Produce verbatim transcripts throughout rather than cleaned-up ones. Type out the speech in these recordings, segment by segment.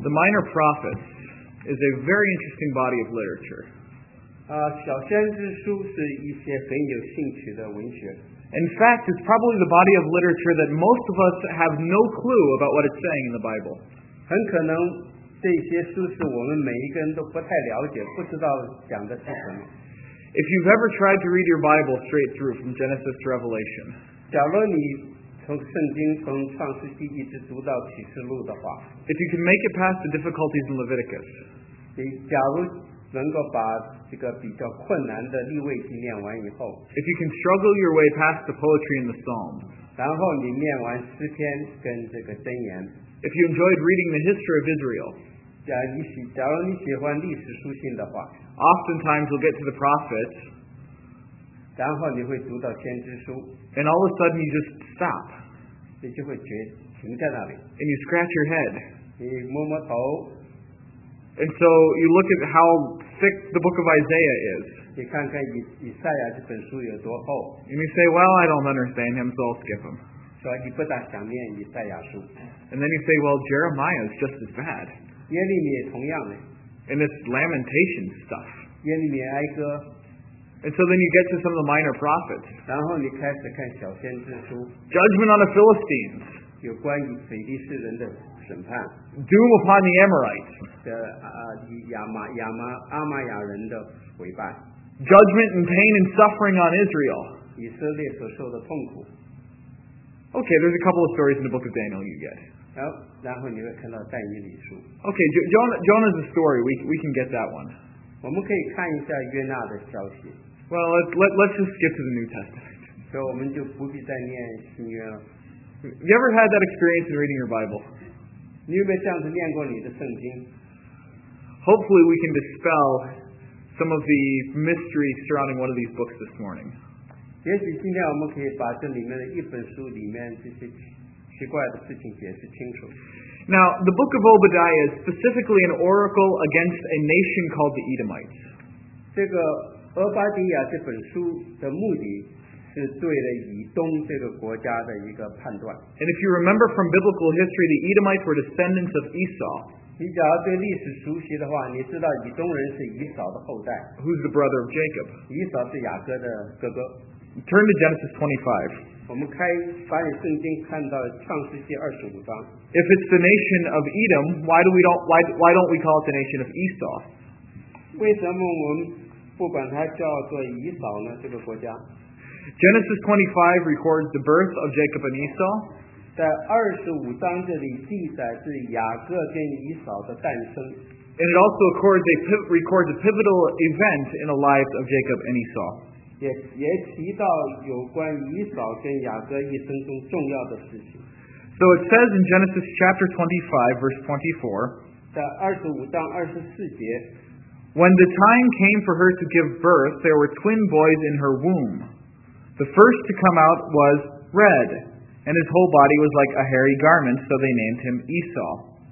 The Minor Prophets is a very interesting body of literature. 啊，小先知书是一些很有兴趣的文学。 In fact, it's probably the body of literature that most of us have no clue about what it's saying in the Bible. 很可能这些书是我们每一个人都不太了解，不知道讲的是什么。 If you've ever tried to read your Bible straight through from Genesis to Revelation, 假如你从圣经从创世纪一直读到启示录的话， if you can make it past the difficulties in Leviticus, 你假如能够把这个比较困难的利未记念完以后， if you can struggle your way past the poetry in the Psalms, 然后你念完诗篇跟这个箴言， if you enjoyed reading the history of Israel, 假如你喜假如你喜欢历史书信的话， oftentimes you'll get to the prophets, 然后你会读到先知书， and all of a sudden you just stop, 你就会觉停在那里， and you scratch your head. 你摸摸头， And so you look at how thick the book of Isaiah is, 你看看以以赛亚这本书有多厚， and you say, well, I don't understand him, so I'll skip him. 所以你不大想念以赛亚书。 And then you say, well, Jeremiah is just as bad. 耶利米也同样的， And it's lamentation stuff. 耶利米哀歌， And so then you get to some of the minor prophets. 然后你开始看小先知书， Judgment on the Philistines. 有关于非利士人的审判 Doom upon the Amorites. 的啊以亚玛亚玛阿玛亚人的毁败， Judgment and pain and suffering on Israel. 以色列所受的痛苦。 Okay, there's a couple of stories in the book of Daniel you get. 然后，然后你会看到但以理书。 Okay, Jo- Jonah, Jonah's a story. We, we can get that one. 我们可以看一下约纳的消息， Well, let's, let, let's just skip to the New Testament. 所以我们就不必再念新约了。 You ever had that experience in reading your Bible? 你有没有这样子念过你的圣经？ Hopefully we can dispel some of the mystery surrounding one of these books this morning. 也许今天我们可以把这里面的一本书里面这些奇奇怪的事情解释清楚。 Now, the book of Obadiah is specifically an oracle against a nation called the Edomites. 这个俄巴底亚这本书的目的是对了以东这个国家的一个判断。 And if you remember from biblical history, the Edomites were descendants of Esau, 你假如对历史熟悉的话，你知道以东人是以扫的后代， who's the brother of Jacob. 以扫是雅各的哥哥。 Turn to Genesis twenty-five. 我们开翻译圣经看到创世纪二十五章， If it's the nation of Edom, why do we don't why why don't we call it the nation of Esau? 为什么我们不管它叫做以扫呢？这个国家 Genesis twenty-five records the birth of Jacob and Esau, 在二十五章这里记载是雅各跟以扫的诞生， and it also records a piv- records a pivotal event in the lives of Jacob and Esau. 也也提到有关以扫跟雅各一生中重要的事情。 So it says in Genesis chapter twenty-five, verse twenty-four, 在二十五章二十四节， when the time came for her to give birth, there were twin boys in her womb. The first to come out was red, and his whole body was like a hairy garment, so they named him Esau.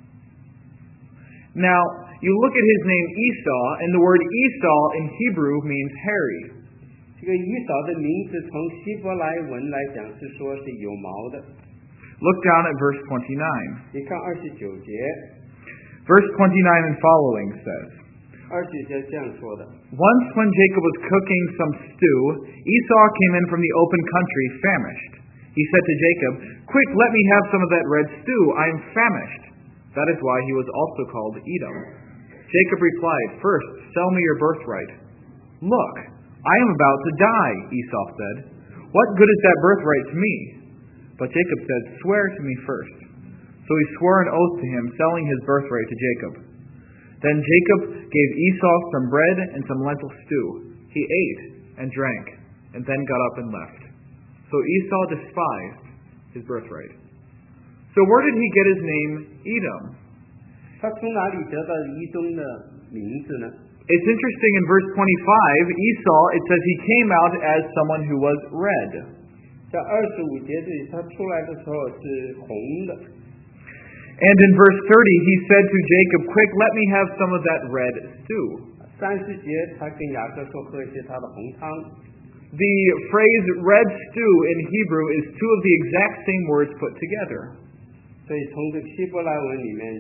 Now, you look at his name Esau, and the word Esau in Hebrew means hairy. 这个以扫的名字从希伯来文来讲是说是有毛的。 Look down at verse twenty-nine. 你看二十九节， Verse twenty-nine and following says, 二十节这样说的。 Once when Jacob was cooking some stew, Esau came in from the open country famished. He said to Jacob, Quick, let me have some of that red stew. I am famished. That is why he was also called Edom. Jacob replied, First, sell me your birthright. Look, I am about to die, Esau said. What good is that birthright to me? But Jacob said, Swear to me first. So he swore an oath to him, selling his birthright to Jacob. Then Jacob gave Esau some bread and some lentil stew. He ate and drank, and then got up and left. So Esau despised his birthright. So where did he get his name Edom? 他从哪里得到以东的名字呢？ It's interesting in verse twenty-five, Esau, it says he came out as someone who was red. 在二十五节这里，他出来的时候是红的。 And in verse thirty, he said to Jacob, Quick, let me have some of that red stew. 三十节，他跟雅各说喝一些他的红汤。 The phrase red stew in Hebrew is two of the exact same words put together. 所以从这个希伯来文里面，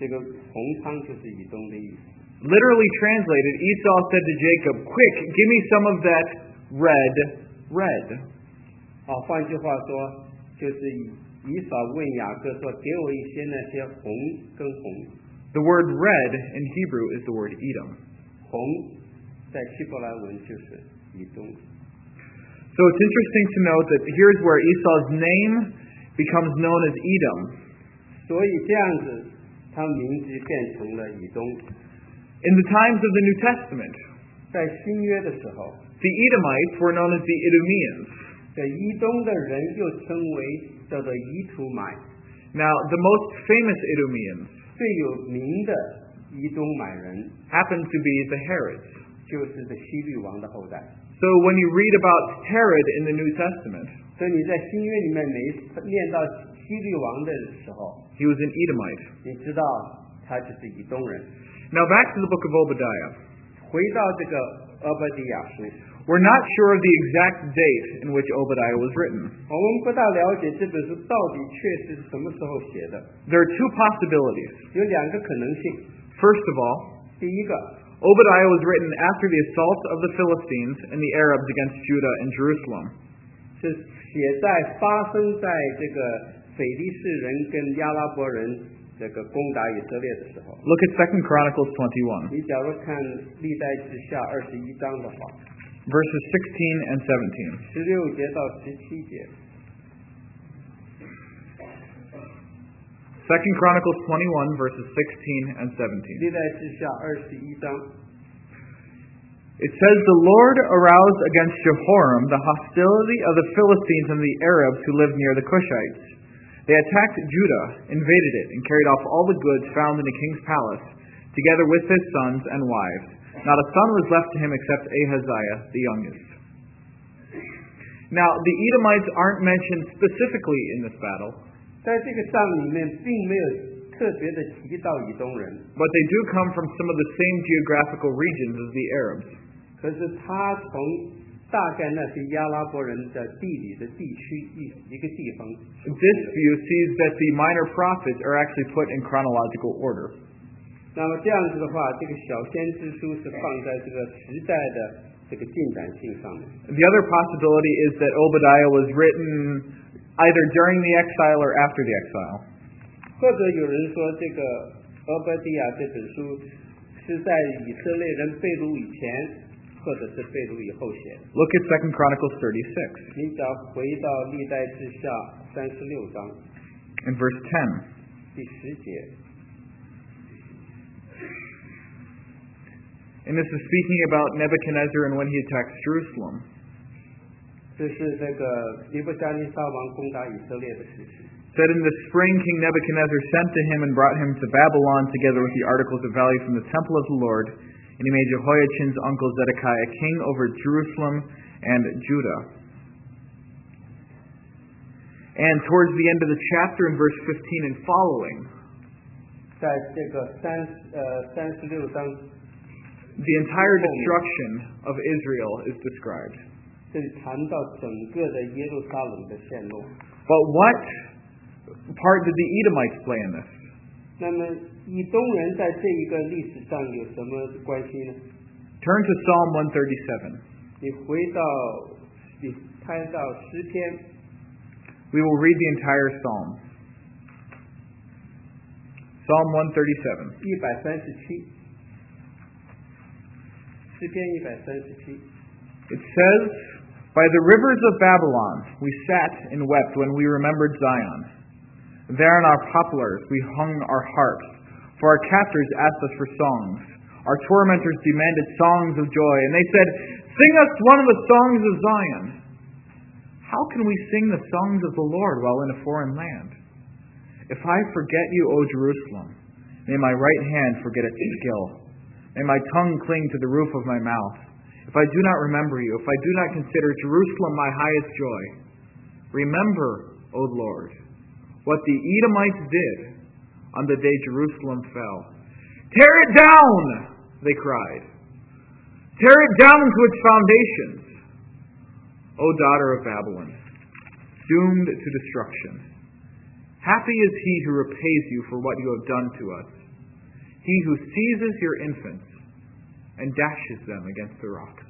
这个红汤就是以东的意思。 Literally translated, Esau said to Jacob, "Quick, give me some of that red, red." 啊，换句话说，就是以以扫问雅各说：“给我一些那些红跟红。” The word red in Hebrew is the word Edom. 红在希伯来文就是以东。 So it's interesting to note that here's where Esau's name becomes known as Edom. 所以这样子，他名字变成了以东。 In the times of the New Testament, 在新约的时候， the Edomites were known as the Idumeans. 这以东的人又称为叫做以土买。 Now, the most famous Idumeans 最有名的以东买人 happen to be the Herods. 就是这希律王的后代。 So when you read about Herod in the New Testament, 所以你在新约里面每一次念到希律王的时候， he was an Edomite. 你知道他就是以东人。 Now back to the book of Obadiah. 回到这个俄伯底亚书， We're not sure of the exact date in which Obadiah was written. 我们不大了解这本书到底确实是什么时候写的。 There are two possibilities. 有两个可能性。 First of all, 第一个， Obadiah was written after the assault of the Philistines and the Arabs against Judah and Jerusalem. 是写在发生在这个腓利士人跟亚拉伯人这个攻打以色列的时候。 Look at Second Chronicles twenty-one, 你假如看历代志下二十一章的话， verses sixteen and seventeen. 十六节到十七节。 Second Chronicles twenty-one, verses sixteen and seventeen. 历代志下二十一章， It says, "The Lord aroused against Jehoram the hostility of the Philistines and the Arabs who lived near the Cushites. They attacked Judah, invaded it, and carried off all the goods found in the king's palace, together with his sons and wives. Not a son was left to him except Ahaziah, the youngest." Now, the Edomites aren't mentioned specifically in this battle, 在这个章里面并没有特别的提到以东人， but they do come from some of the same geographical regions as the Arabs. 可是他从大概那些亚拉伯人的地理的地区一一个地方。 This view sees that the minor prophets are actually put in chronological order. 那么这样子的话，这个小先知书是放在这个时代的这个进展性上面。 The other possibility is that Obadiah was written either during the exile or after the exile. 或者有人说，这个俄伯底亚这本书是在以色列人被掳以前，或者是被掳以后写的。 Look at Second Chronicles thirty-six 你只要回到历代志下三十六章 and verse ten. 第十节， And this is speaking about Nebuchadnezzar and when he attacks Jerusalem. 这是这个尼布甲尼撒王攻打以色列的事情。 Said in the spring, King Nebuchadnezzar sent to him and brought him to Babylon together with the articles of value from the temple of the Lord. And he made Jehoiachin's uncle Zedekiah king over Jerusalem and Judah. And towards the end of the chapter in verse fifteen and following, 在这个三呃三十六章， the entire destruction of Israel is described. 这里谈到整个的耶路撒冷的陷落。 But what part did the Edomites play in this? 那么以东人在这一个历史上有什么关系呢？ Turn to Psalm one thirty-seven. 你回到你看到诗篇， We will read the entire psalm. Psalm one thirty-seven. 一百三十七，诗篇一百三十七。 It says, "By the rivers of Babylon we sat and wept when we remembered Zion. There in our poplars we hung our harps, for our captors asked us for songs. Our tormentors demanded songs of joy, and they said, 'Sing us one of the songs of Zion.' How can we sing the songs of the Lord while in a foreign land? If I forget you, O Jerusalem, may my right hand forget its skill. May my tongue cling to the roof of my mouth. If I do not remember you, if I do not consider Jerusalem my highest joy, remember, O Lord, what the Edomites did on the day Jerusalem fell. Tear it down, they cried. Tear it down to its foundations, O daughter of Babylon, doomed to destruction. Happy is he who repays you for what you have done to us. he who seizes your infants and dashes them against the rocks.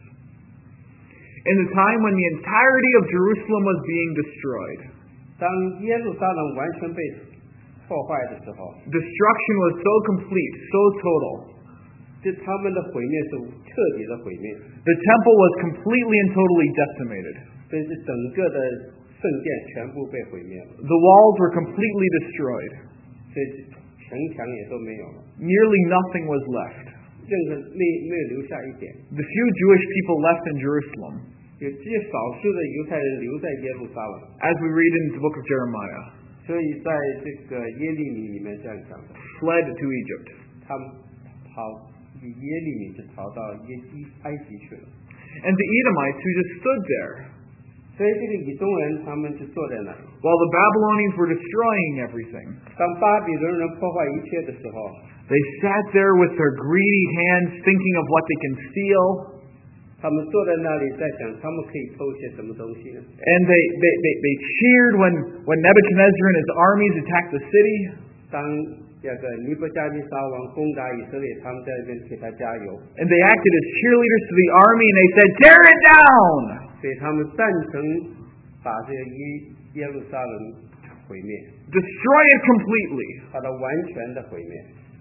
In the time when the entirety of Jerusalem was being destroyed, 当耶路撒冷完全被破坏的时候， destruction was so complete, so total. 这他们的毁灭是彻底的毁灭， The temple was completely and totally decimated. 所以是整个的圣殿全部被毁灭了， The walls were completely destroyed. 所以城墙也都没有了， Nearly nothing was left. 任何没没有留下一点。 The few Jewish people left in Jerusalem, 有只有少数的犹太人留在耶路撒冷， as we read in the book of Jeremiah, 所以在这个耶利米里面这样讲的， fled to Egypt. 他们逃耶利米是逃到耶基埃及去了， And the Edomites who just stood there, 所以这个以东人他们就坐在那里。 while the Babylonians were destroying everything. 当巴比伦人破坏一切的时候， They sat there with their greedy hands thinking of what they can steal. 他们坐在那里在想他们可以偷些什么东西呢？ And they, they, they, they cheered when, when Nebuchadnezzar and his armies attacked the city. 当这个尼布加尼撒王攻打以色列，他们在那边给他加油， And they acted as cheerleaders to the army and they said, "Tear it down!" 所以他们赞成把这个耶耶路撒冷毁灭， Destroy it completely. 把它完全的毁灭。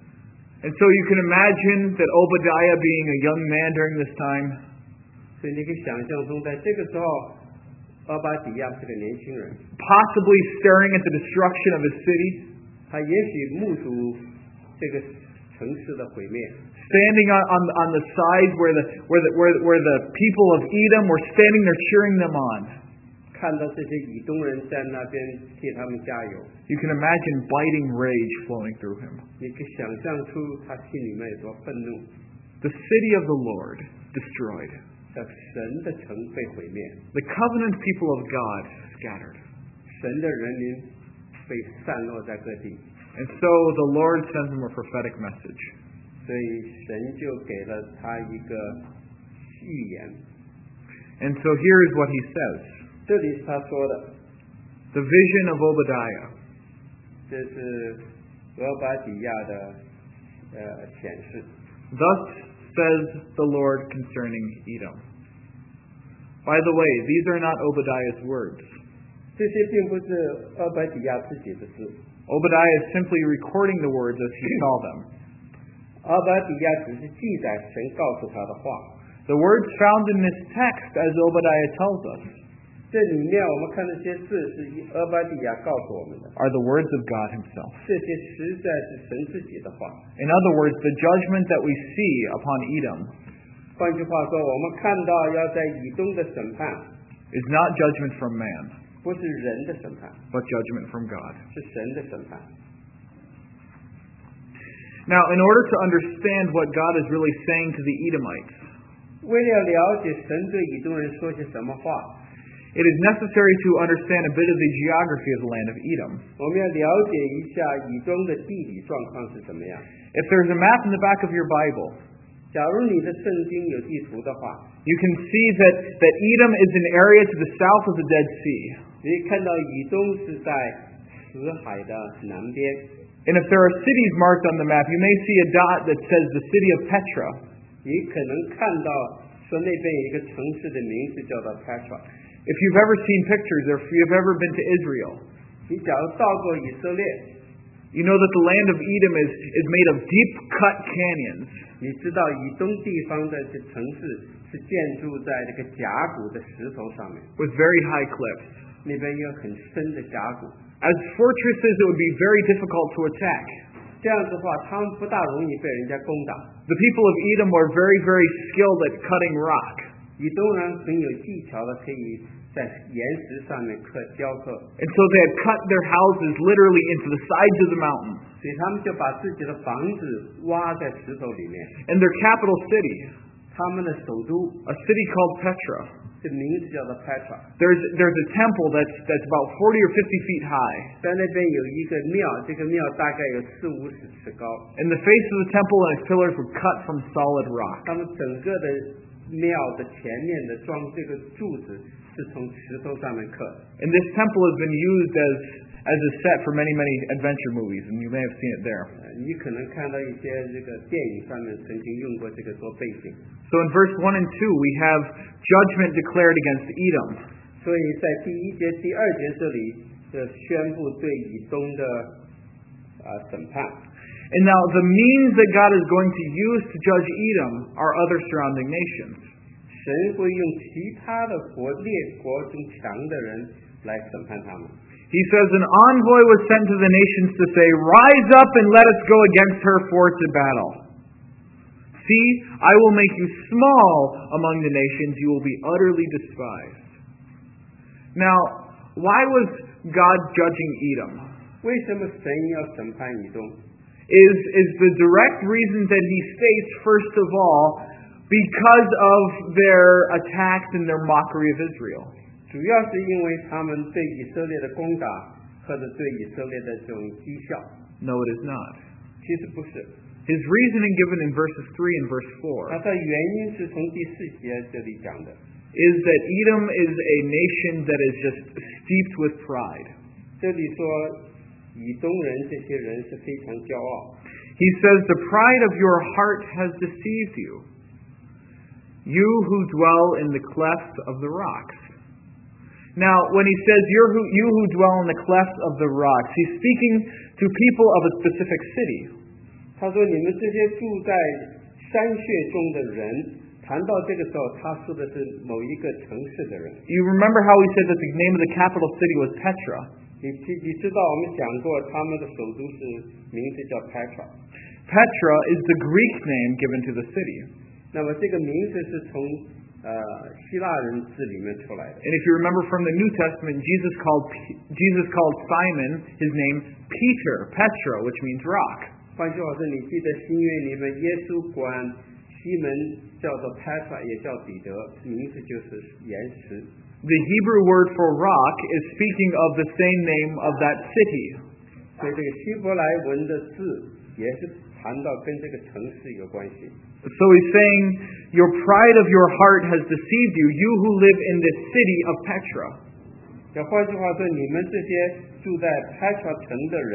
And so you can imagine that Obadiah, being a young man during this time, 所以你可以想象中，在这个时候，俄巴底亚是个年轻人， possibly staring at the destruction of his city, 他也许目睹这个城市的毁灭， standing on, on, on the side where the, where, the, where, where the people of Edom were standing there cheering them on. 看到这些以东人在那边替他们加油， You can imagine biting rage flowing through him. 你可以想象出他心里面有多愤怒。 The city of the Lord destroyed. 这神的城被毁灭， The covenant people of God scattered. 神的人民被散落在各地， And so the Lord sends him a prophetic message. 所以神就给了他一个预言。 And so here is what he says. 这里是他说的， The vision of Obadiah. 这是俄巴底亚的呃显示。 Thus says the Lord concerning Edom. By the way, these are not Obadiah's words. 这些并不是俄巴底亚自己的事， Obadiah is simply recording the words as he saw them. 俄巴底亚只是记载神告诉他的话。 The words found in this text, as Obadiah tells us, 这里面我们看这些事是俄巴底亚告诉我们的， are the words of God himself. 这些实在是神自己的话。 In other words, the judgment that we see upon Edom 换句话说，我们看到要在以东的审判， is not judgment from man, 不是人的审判， but judgment from God. 是神的审判。 Now, in order to understand what God is really saying to the Edomites, 为了了解神对以东人说些什么话， it is necessary to understand a bit of the geography of the land of Edom. 我们要了解一下以东的地理状况是怎么样。 If there's a map in the back of your Bible, 假如你的圣经有地图的话， you can see that, that Edom is an area to the south of the Dead Sea. 你可以看到以东是在死海的南边。 And if there are cities marked on the map, you may see a dot that says the city of Petra. 你可能看到说那边有一个城市的名字叫做 Petra。 If you've ever seen pictures or if you've ever been to Israel, 你假如到过以色列， you know that the land of Edom is, is made of deep-cut canyons. 你知道以东地方的这城市是建筑在这个甲骨的石头上面， with very high cliffs. 那边有很深的甲骨。 As fortresses, it would be very difficult to attack. 这样子的话，他们不大容易被人家攻打。 The people of Edom were very, very skilled at cutting rock. 以东人很有技巧的，可以在岩石上面刻雕刻， And so they had cut their houses literally into the sides of the mountain. 所以他们就把自己的房子挖在石头里面。 And their capital city, 他们的首都 a city called Petra, 这名字叫做 Petra， there's, there's a temple that's, that's about forty or fifty feet high. 在那边有一个庙，这个庙大概有四五十尺高。 And the face of the temple and its pillars were cut from solid rock. 他们整个的庙的前面的装这个柱子是从石头上面刻的。 And this temple has been used as, as a set for many, many adventure movies, and you may have seen it there. 呃你可能看到一些这个电影上面曾经用过这个做背景。 So in verse one and two, we have judgment declared against Edom. 所以在第一节、第二节这里就宣布对以东的啊、审判。 And now the means that God is going to use to judge Edom are other surrounding nations. 神会用其他的国列国中强的人来审判他们。 He says, an envoy was sent to the nations to say, rise up and let us go against her for to battle. See, I will make you small among the nations. You will be utterly despised. Now, why was God judging Edom? 为什么神要审判以东？ Is, is the direct reason that he states, first of all, because of their attacks and their mockery of Israel. 主要是因为他们对以色列的攻打或者对以色列的这种讥笑。 No, it is not. 其实不是。 His reasoning given in verses three and verse four 那它原因是从第四节这里讲的， is that Edom is a nation that is just steeped with pride. 这里说以东人这些人是非常骄傲。 He says, the pride of your heart has deceived you, you who dwell in the cleft of the rocks. Now, when he says, You're who, you who dwell in the cleft of the rocks, he's speaking to people of a specific city. 他说你们这些住在山穴中的人，谈到这个时候，他说的是某一个城市的人。 You remember how he said that the name of the capital city was Petra. 你知你知道我们讲过他们的首都是名字叫 Petra。 Petra is the Greek name given to the city. 那么这个名字是从呃希腊人字里面出来的。 And if you remember from the New Testament, Jesus called Jesus called Simon his name Peter, Petra, which means rock. 换句话说，你记得新约里面耶稣管西门叫做 Petra， 也叫彼得，名字就是岩石。 The Hebrew word for rock is speaking of the same name of that city. 所以这个希伯来文的字也是谈到跟这个城市有关系。 So he's saying, your pride of your heart has deceived you, you who live in this city of Petra. 要换句话说，你们这些住在 Petra 城的人，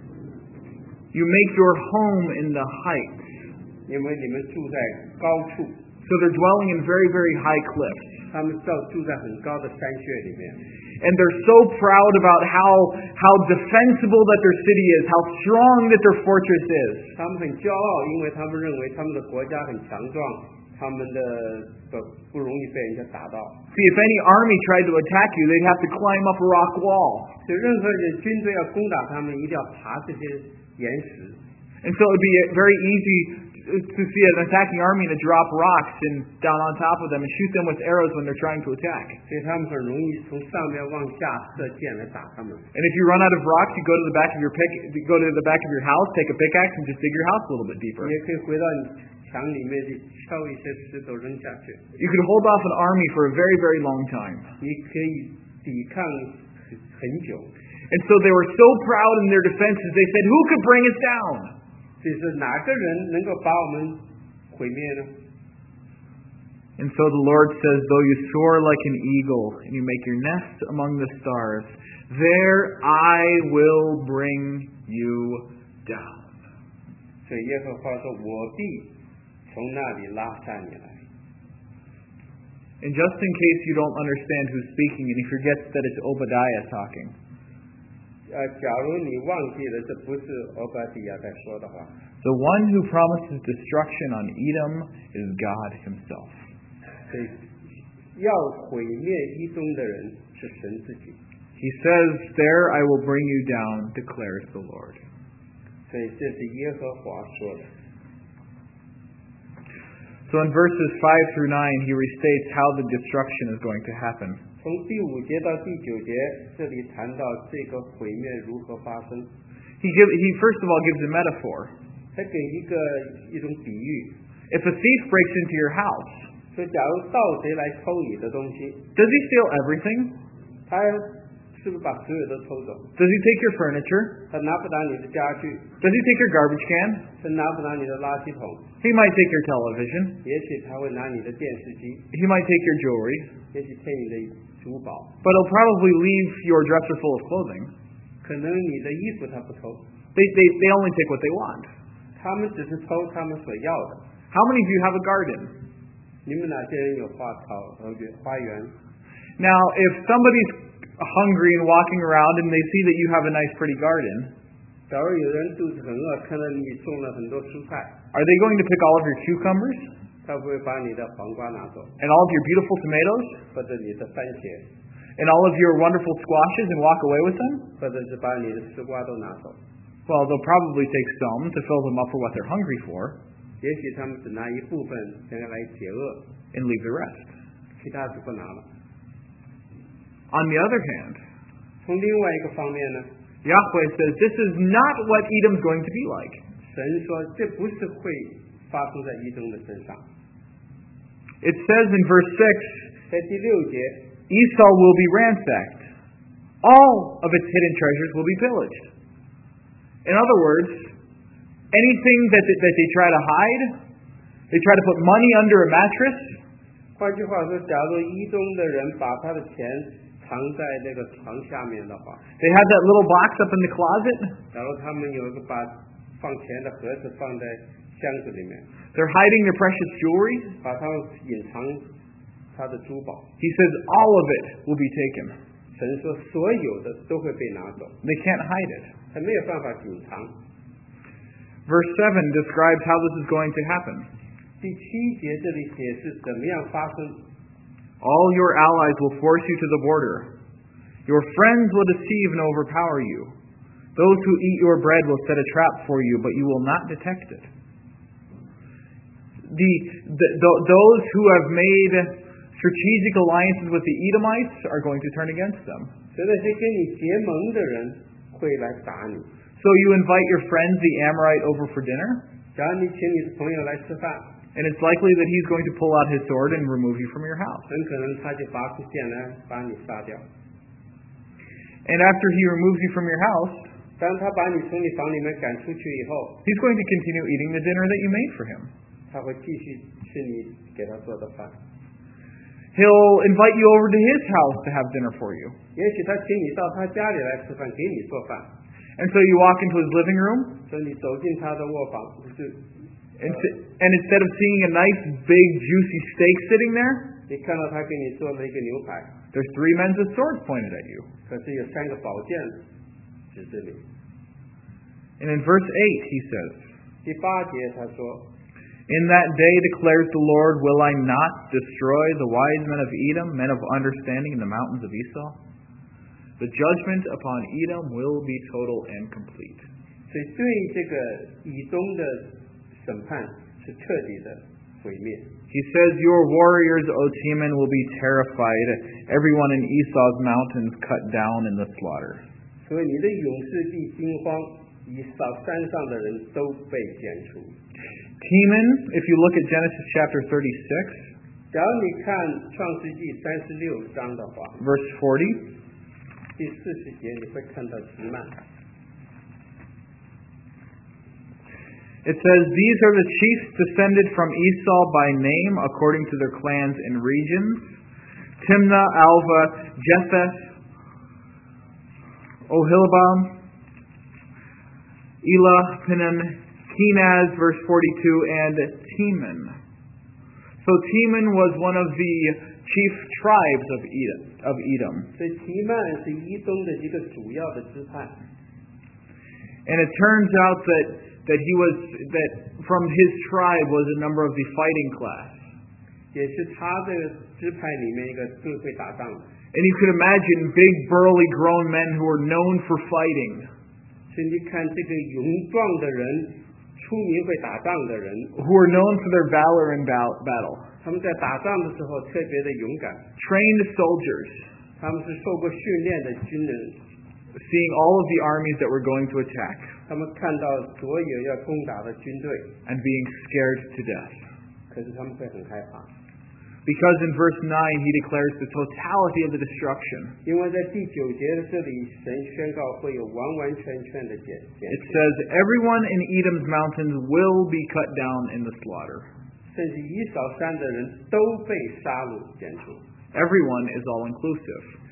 You make your home in the heights. 因为你们住在高处， So they're dwelling in very, very high cliffs. 他们住住在很高的山穴里面。 And they're so proud about how, how defensible that their city is, how strong that their fortress is. 他们很骄傲，因为他们认为他们的国家很强壮，他们的不不容易被人家打到。 See, if any army tried to attack you, they'd have to climb up a rock wall. 所以任何人军队要攻打他们，一定要爬这些岩石。 And so it'd be very easy to see an attacking army to drop rocks and down on top of them and shoot them with arrows when they're trying to attack. 所以他们很容易从上面往下射箭来打他们。 And if you run out of rocks, you go to the back of your pick, you go to the back of your house, take a pickaxe, and just dig your house a little bit deeper. 你也可以回到你墙里面去敲一些石头扔下去。 You could hold off an army for a very, very long time. 你可以抵抗很很久。 And so they were so proud in their defenses, they said, who could bring us down? 这是哪个人能够把我们毁灭呢？ And so the Lord says, though you soar like an eagle and you make your nest among the stars, there I will bring you down. 所以耶和华说：“我必从那里拉下你来。” And just in case you don't understand who's speaking and he forgets that it's Obadiah talking, 呃，假如你忘记了这不是欧巴底亚在说的话， the one who promises destruction on Edom is God himself. 所以要毁灭伊东的人是神自己。 He says, there I will bring you down, declares the Lord. 所以这是耶和华说的。 So in verses five through nine, he restates how the destruction is going to happen. 从第五节到第九节，这里谈到这个毁灭如何发生。 He, give, he first of all gives a metaphor. 他给一个一种比喻， If a thief breaks into your house, 说假如盗贼来偷你的东西， does he steal everything? 他是不是把所有都偷走？ Does he take your furniture? 他拿不拿你的家具？ Does he take your garbage can? 他拿不拿你的垃圾桶？ He might take your television. 也许他会拿你的电视机， He might take your jewelry. 也许take你的珠宝。 But he'll probably leave your dresser full of clothing. 可可能你的衣服他不偷， They, they, they only take what they want. 他们只是偷他们所要的。 How many of you have a garden? 你们哪些人有花草和园花园？ Now, if somebody's hungry and walking around and they see that you have a nice pretty garden, 假如有人肚子很饿，看到你种了很多蔬菜， are they going to pick all of your cucumbers 他会把你的黄瓜拿走， and all of your beautiful tomatoes 或者你的番茄， and all of your wonderful squashes and walk away with them? 或者是把你的丝瓜都拿走。 Well, they'll probably take some to fill them up for what they're hungry for 也许他们只拿一部分想要来解饿， and leave the rest. 其他就不拿了。 On the other hand, 从另外一个方面呢， Yahweh says this is not what Edom's going to be like. 神说这不是会发生在以东的身上。 It says in verse six, 在第六节， Esau will be ransacked. All of its hidden treasures will be pillaged. In other words, anything that they, that they try to hide, they try to put money under a mattress, 换句话说，假如以东的人把他的钱藏在那个床下面的话， they have that little box up in the closet, 假如他们有一个把放钱的盒子放在箱子里面， they're hiding their precious jewelry. 把他们隐藏他的珠宝。 He says all of it will be taken. 神说所有的都会被拿走， They can't hide it. 他没有办法隐藏。 Verse seven describes how this is going to happen. 第七节这里解释怎么样发生。 All your allies will force you to the border. Your friends will deceive and overpower you. Those who eat your bread will set a trap for you, but you will not detect it. The, the, the, those who have made strategic alliances with the Edomites are going to turn against them. 所以那些跟你结盟的人会来打你。 So you invite your friend, the Amorite, over for dinner, 假如你请你的朋友来吃饭， and it's likely that he's going to pull out his sword and remove you from your house. 很可能他就拔出剑来把你杀掉。 And after he removes you from your house, 当他把你从你房里面赶出去以后， he's going to continue eating the dinner that you made for him. 他会继续吃你给他做的饭。 He'll invite you over to his house to have dinner for you. 也许他请你到他家里来吃饭，给你做饭。 And so you walk into his living room, 所以你走进他的卧房，就是 and, and instead of seeing a nice, big, juicy steak sitting there, 你看到他给你做了一个牛排， there's three men with swords pointed at you. 可是有三个宝剑指着你。 And in verse eight, he says, 第八节他说， In that day declares the Lord, will I not destroy the wise men of Edom, men of understanding in the mountains of Esau? The judgment upon Edom will be total and complete. 所以对这个以东的审判是彻底的毁灭。 He says, Your warriors, O Teman, will be terrified, everyone in Esau's mountains cut down in the slaughter. 所以你的勇士必惊慌，以扫山上的人都被剪除。 Teman, if you look at Genesis chapter thirty-six, 假如你看创世纪三十六章的话， verse forty, 第四十节你会看到提曼。 it says, These are the chiefs descended from Esau by name, according to their clans and regions: Timnah, Alva, Japheth, Ohilibam, Elah, Pinan, Kenaz, verse forty-two, and Teman. So Teman was one of the chief tribes of Edom. Of Edom. 所以提曼是以东的一个主要的支派。 And it turns out that, that he was that from his tribe was a number of the fighting class. 也是他这个支派里面一个最会打仗的。 And you could imagine big, burly, grown men who were known for fighting, 所以你看这个勇壮的人，出名会打仗的人， who were known for their valor in ba- battle. 他们在打仗的时候特别的勇敢， Trained soldiers, 他们是受过训练的军人， seeing all of the armies that were going to attack 他们看到所有要攻打的军队， and being scared to death. 可是他们会很害怕， Because in verse nine he declares the totality of the destruction. 因为在第九节的这里，神宣告会有完完全全的剪剪 It says, Everyone in Edom's mountains will be cut down in the slaughter. 甚至以扫山的人都被杀戮剪除。 Everyone is all inclusive.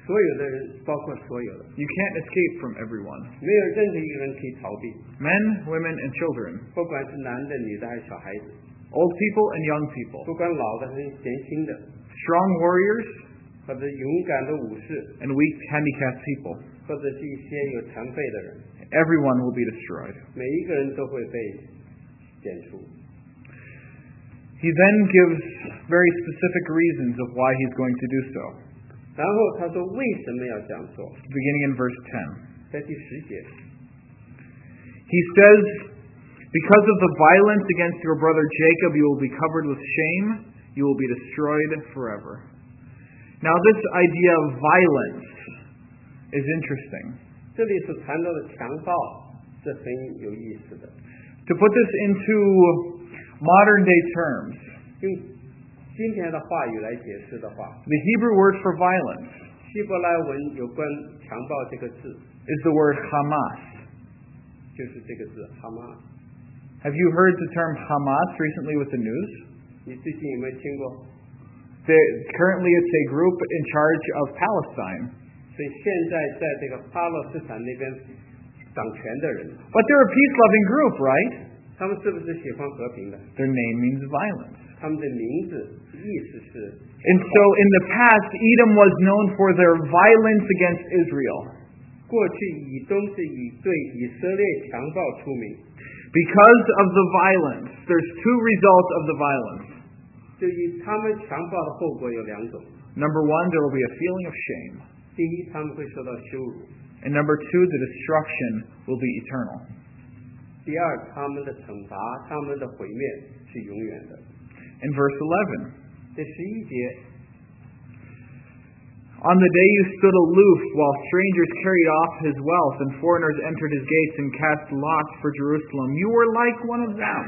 所有的人，包括所有的， You can't escape from everyone. 没有任何一个人可以逃避， Men, women, and children, 不管是男的、女的还是小孩子， old people and young people, 不管老的还是年轻的， strong warriors 或者勇敢的武士， and weak, handicapped people. 或者是一些有残废的人， Everyone will be destroyed. 每一个人都会被剪除。 He then gives very specific reasons of why he's going to do so. 然后他说为什么要这样做？ Beginning in verse ten. 在第十节， He says, because of the violence against your brother Jacob, you will be covered with shame. You will be destroyed forever. Now, this idea of violence is interesting. 这里所谈到的强暴是很有意思的。 To put this into modern day terms, 用今天的话语来解释的话， the Hebrew word for violence 希伯来文有关强暴这个字， is the word Hamas. 就是这个字哈马。 Have you heard the term Hamas recently with the news? 你最近有没有听过？ The- currently, it's a group in charge of Palestine. 所以现在在这个巴勒斯坦那边掌权的人， But they're a peace-loving group, right? 他们是不是喜欢和平的？ Their name means violence. 他们的名字意思是， And so in the past, Edom was known for their violence against Israel. 过去以东是以对以色列强暴出名， Because of the violence, there's two results of the violence. 就以他们强暴的后果有两种。 Number one, there will be a feeling of shame. 第一，他们会受到羞辱； And number two, the destruction will be eternal. 第二，他们的惩罚、他们的毁灭是永远的。 In verse eleven, 这十一节， on the day you stood aloof while strangers carried off his wealth and foreigners entered his gates and cast lots for Jerusalem, you were like one of them.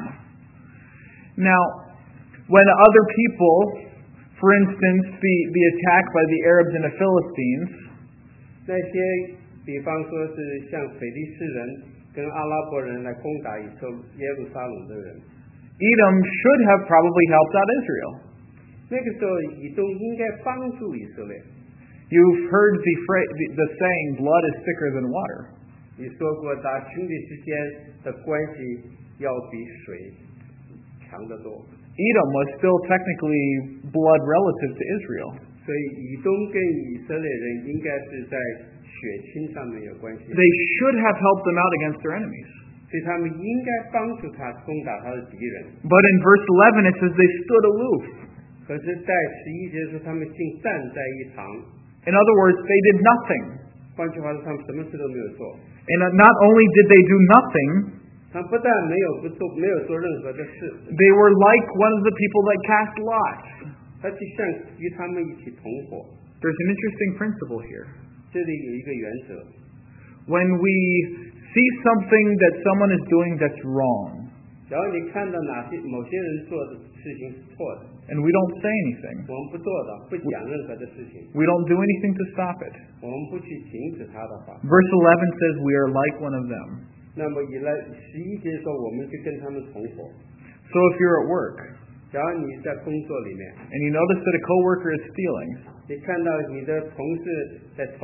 Now, when other people, for instance, be, be attacked by the Arabs and the Philistines, 那些比方说是像腓利士人跟阿拉伯人来攻打以色耶路撒冷的人， Edom should have probably helped out Israel. 那个时候以东应该帮助以色列。 You've heard the, fra- the, the saying, blood is thicker than water. 你说过，打兄弟之间的关系要比水强得多， Edom was still technically blood relative to Israel. 所以以东跟以色列人应该是在血亲上面有关系， They should have helped them out against their enemies. 所以他们应该帮助他攻打他的敌人。 But in verse eleven it says they stood aloof. 可是，在十一节说他们竟站在一旁， In other words, they did nothing. 换句话说，他们什么事都没有做。 And not only did they do nothing, 他不但没有不做，没有做任何的事， they were like one of the people that cast lots. 他就像与他们一起同伙。 There's an interesting principle here. 这里有一个原则， When we see something that someone is doing that's wrong, 只要你看到哪些某些人做的事情是错的， and we don't say anything, 我们不做的，不讲任何的事情， we don't do anything to stop it. 我们不去停止他的话， Verse eleven says we are like one of them. 那么以来十一节说我们就跟他们同伙。 So if you're at work, 假如你在工作里面， and you notice that a coworker is stealing, 你看到你的同事在偷，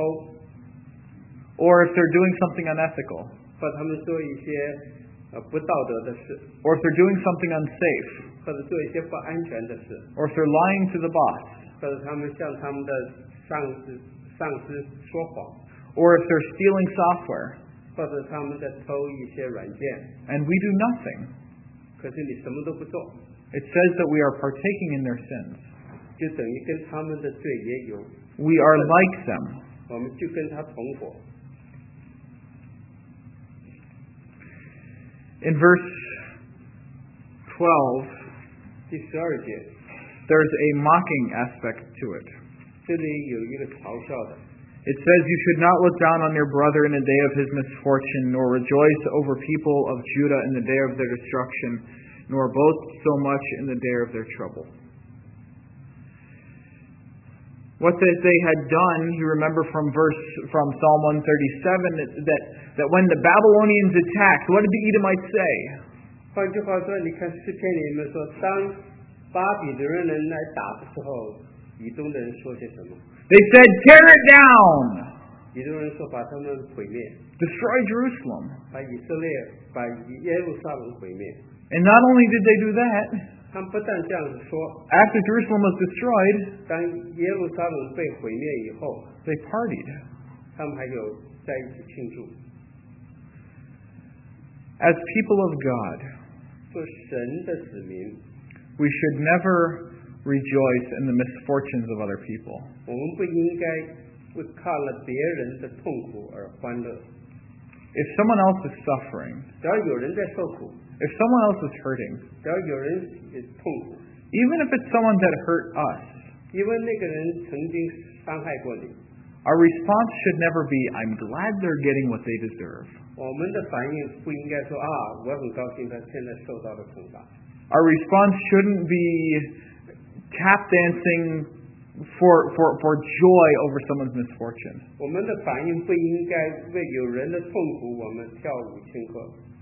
or if they're doing something unethical, 或他们做一些呃不道德的事， or if they're doing something unsafe, 或者做一些不安全的事， or if they're lying to the boss, 或者他们向他们的上司上司说谎， or if they're stealing software, 或者他们在偷一些软件， and we do nothing, 可是你什么都不做， it says that we are partaking in their sins. 就等于跟他们的罪也有， We are like them. 我们就跟他同伙。 In verse twelve, 第十二节， there's a mocking aspect to it. 这里有一个嘲笑的， It says, you should not look down on your brother in the day of his misfortune, nor rejoice over people of Judah in the day of their destruction, nor boast so much in the day of their trouble. What that they had done, you remember from verse from Psalm one thirty-seven, that, that, that when the Babylonians attacked, what did the Edomites say? 换句话说，你看诗篇里面说，当巴比伦人来打的时候，以东的人说些什么？ They said, "Tear it down! 以色列人说把他们毁灭， Destroy Jerusalem." 把以色列把耶路撒冷毁灭。 And not only did they do that, 他们不但这样子说， after Jerusalem was destroyed, 当耶路撒冷被毁灭以后， they partied. 他们还有在一起庆祝。 As people of God, 做神的子民， we should never rejoice in the misfortunes of other people. 我们不应该为看了别人的痛苦而欢乐。 If someone else is suffering, 只要有人在受苦， if someone else is hurting, 只要有人也痛苦， even if it's someone that hurt us, 因为那个人曾经伤害过你， our response should never be, "I'm glad they're getting what they deserve." 我们的反应不应该说啊，我很高兴他现在受到了惩罚。 Our response shouldn't be tap dancing for, for, for joy over someone's misfortune. 我们的反应不应该为有人的痛苦我们跳舞庆贺，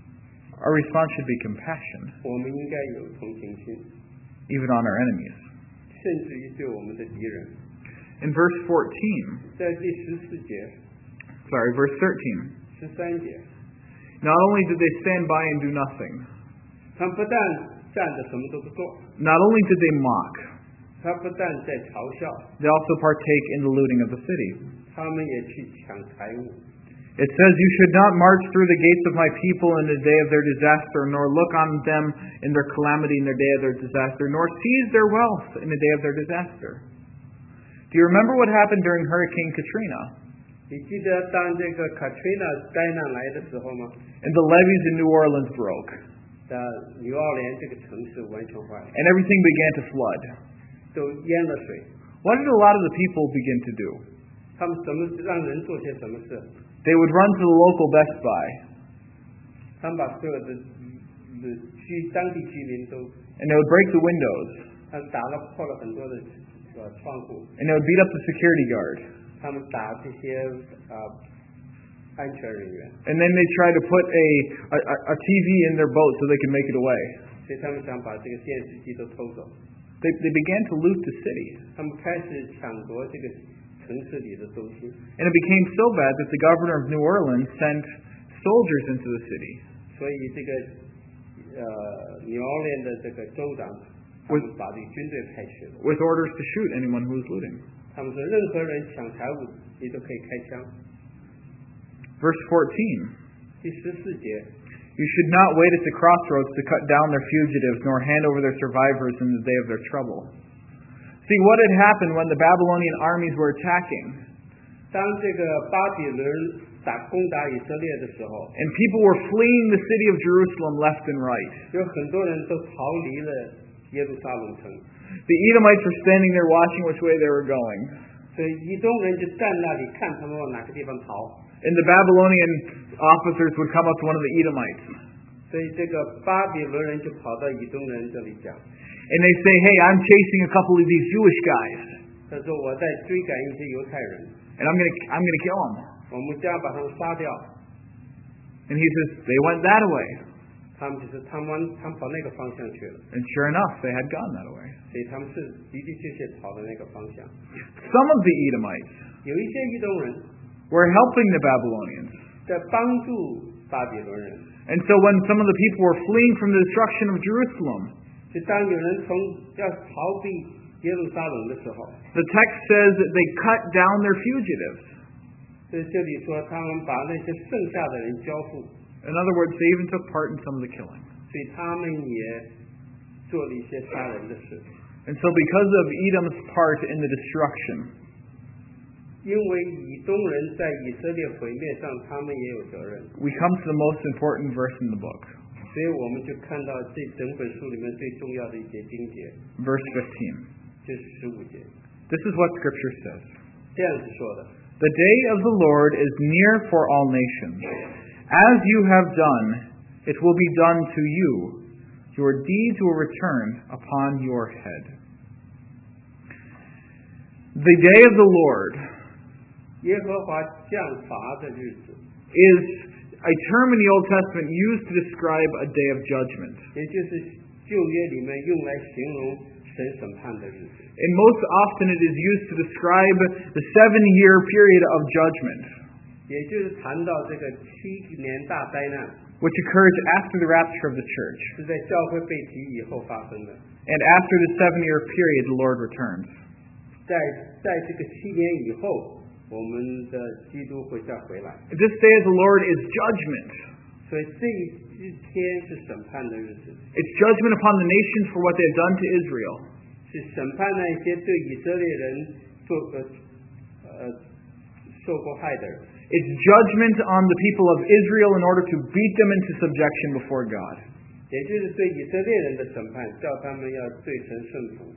Our response should be compassion, 我们应该有同情心， even on our enemies. 甚至于对我们的敌人。 In verse fourteen, 在第十四节、 sorry, verse thirteen, 十三节， not only did they stand by and do nothing, 他们不但站着什么都不做， not only did they mock, 他不但在嘲笑， they also partake in the looting of the city. 他们也去抢财物。 It says, "You should not march through the gates of my people in the day of their disaster, nor look on them in their calamity in the day of their disaster, nor seize their wealth in the day of their disaster." Do you remember what happened during Hurricane Katrina? 你记得当这个 Katrina 灾难来的时候吗？ And the levees in New Orleans broke, 在纽奥良这个城市完全坏了， and everything began to flood. 都淹了水。 What did a lot of the people begin to do? 他们什么让人做些什么事？ They would run to the local Best Buy, 他们把所有的的居当地居民都， and they would break the windows, 他们打了破了很多的呃窗户， and they would beat up the security guard. 他们打这些啊、安全人员， And then they try to put a, a, a T V in their boat so they can make it away. 所以他们想把这个电视机都偷走。 They, they began to loot the city. 他们开始抢夺这个城市里的东西， And it became so bad that the governor of New Orleans sent soldiers into the city 所以这个呃纽奥良的这个州长，他们把这个军队派去了。 with orders to shoot anyone who was looting. 他们说，任何人抢财物，你都可以开枪。 Verse fourteen, 第十四节， "You should not wait at the crossroads to cut down their fugitives, nor hand over their survivors in the day of their trouble." See, what had happened when the Babylonian armies were attacking, 当这个巴比伦打攻打以色列的时候， and people were fleeing the city of Jerusalem left and right. 有很多人都逃离了耶路撒冷城， The Edomites were standing there watching which way they were going. 所以以东人就站那里看他们往哪个地方逃。 And the Babylonian officers would come up to one of the Edomites, 所以这个巴比伦人就跑到以东人这里讲， and they say, "Hey, I'm chasing a couple of these Jewish guys, 他说我在追赶一些犹太人， and I'm gonna I'm gonna kill them." 我们将要把他们杀掉。 And he says, "They went that way." 他们就是他们他们跑那个方向去了， And sure enough, they had gone that way. 所以他们是的的确确跑的那个方向。 Some of the Edomites 有一些以东人 were helping the Babylonians. 在帮助巴比伦人， And so when some of the people were fleeing from the destruction of Jerusalem, 就当有人从要逃避耶路撒冷的时候， the text says that they cut down their fugitives. 在这里说他们把那些剩下的人交付， In other words, they even took part in some of the killing. 所以他们也做了一些杀人的事。 And so because of Edom's part in the destruction, 因为以东人在以色列毁灭上，他们也有责任， we come to the most important verse in the book, 所以我们就看到这整本书里面最重要的一节经节， verse fifteen. 就是十五节， This is what Scripture says. 这样子说的。 The day of the Lord is near for all nations. As you have done, it will be done to you. Your deeds will return upon your head. The day of the Lord 耶和华降罚的日子， is a term in the Old Testament used to describe a day of judgment. 也就是旧约里面用来形容神审判的日子。 And most often it is used to describe the seven-year period of judgment, 也就是谈到这个七年大灾难 which occurs after the rapture of the church. 是在教会被提以后发生的。 And after the seven-year period, the Lord returns. 在在这个七年以后，我们的基督会再回来。 This day of the Lord is judgment. 所以这一天是审判的日子， It's judgment upon the nations for what they have done to Israel. 是审判那些对以色列人做呃呃受过害的人。 It's judgment on the people of Israel in order to beat them into subjection before God. 也就是对以色列人的审判，叫他们要对神顺服。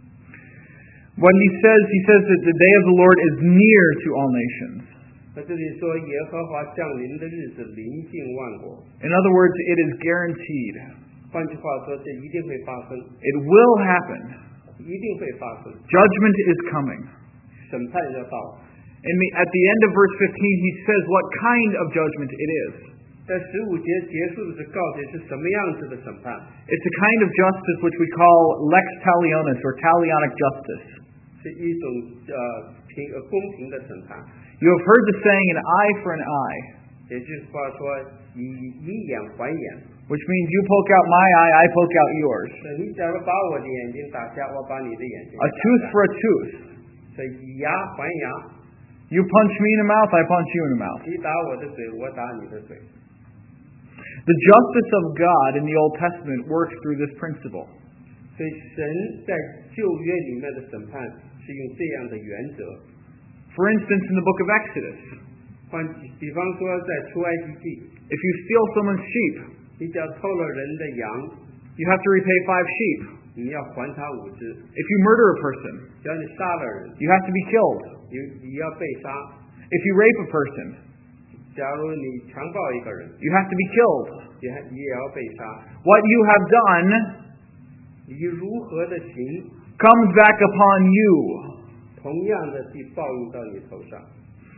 When he says, he says that the day of the Lord is near to all nations. 在这里说，耶和华降临的日子临近万国。 In other words, it is guaranteed. 换句话说，这一定会发生， It will happen. 一定会发生， Judgment is coming. 审判要到。 And the- at the end of verse fifteen, he says what kind of judgment it is. 在十五节结束的时候，告诫是什么样子的审判？ It's a kind of justice which we call lex talionis, or talionic justice. 是一种呃平呃公平的审判。 You have heard the saying, an eye for an eye, 也就是话说，以以眼还眼。 which means you poke out my eye, I poke out yours. 所以你假如把我的眼睛打瞎，我把你的眼睛 A 打 tooth 瞎。 for a tooth. 所以以牙还牙， You punch me in the mouth, I punch you in the mouth. 你打我的嘴，我打你的嘴。 The justice of God in the Old Testament works through this principle. 所以神在旧约里面的审判是用这样的原则。 For instance, in the book of Exodus, 换比方说在出埃及记， if you steal someone's sheep, 你只要偷了人的羊， you have to repay five sheep. 你要还他五只； If you murder a person, 只要你杀了人， you have to be killed. 你你要被杀； If you rape a person, 假如你强暴一个人， you have to be killed. 也你也要被杀。 What you have done 你如何的行， comes back upon you. 同样的地报应到你头上。